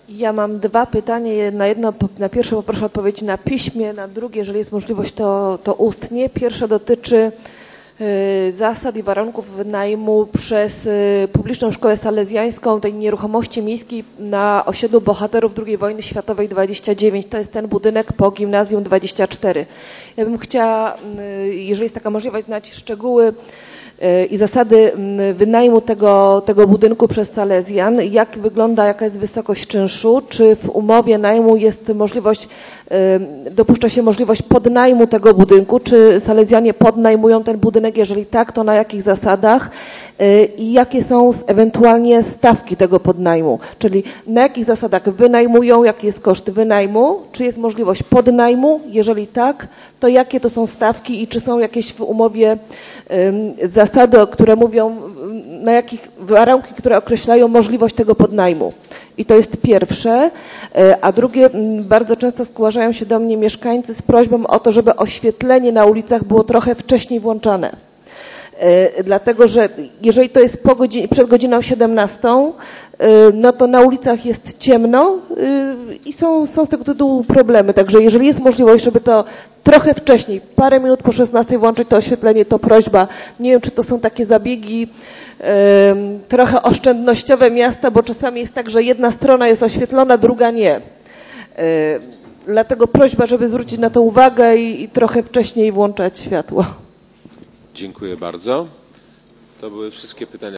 Ja mam dwa pytania. Na pierwsze poproszę odpowiedź na piśmie, na drugie, jeżeli jest możliwość, to ustnie. Pierwsze dotyczy zasad i warunków wynajmu przez Publiczną Szkołę Salezjańską tej nieruchomości miejskiej na osiedlu Bohaterów II wojny światowej 29. To jest ten budynek po Gimnazjum 24. Ja bym chciała, jeżeli jest taka możliwość, znać szczegóły i zasady wynajmu tego budynku przez Salezjan. Jak wygląda, jaka jest wysokość czynszu? Czy w umowie najmu jest możliwość, dopuszcza się możliwość podnajmu tego budynku? Czy Salezjanie podnajmują ten budynek? Jeżeli tak, to na jakich zasadach? I jakie są ewentualnie stawki tego podnajmu? Czyli na jakich zasadach wynajmują? Jaki jest koszt wynajmu? Czy jest możliwość podnajmu? Jeżeli tak, to jakie to są stawki i czy są jakieś w umowie zasady, które mówią, na jakich warunki, które określają możliwość tego podnajmu. I to jest pierwsze. A drugie, bardzo często zgłaszają się do mnie mieszkańcy z prośbą o to, żeby oświetlenie na ulicach było trochę wcześniej włączane. Dlatego, że jeżeli to jest przed godziną 17, no to na ulicach jest ciemno i są z tego tytułu problemy. Także jeżeli jest możliwość, żeby to trochę wcześniej, parę minut po 16 włączyć to oświetlenie, to prośba. Nie wiem, czy to są takie zabiegi trochę oszczędnościowe miasta, bo czasami jest tak, że jedna strona jest oświetlona, druga nie. Dlatego prośba, żeby zwrócić na to uwagę i trochę wcześniej włączać światło. Dziękuję bardzo. To były wszystkie pytania.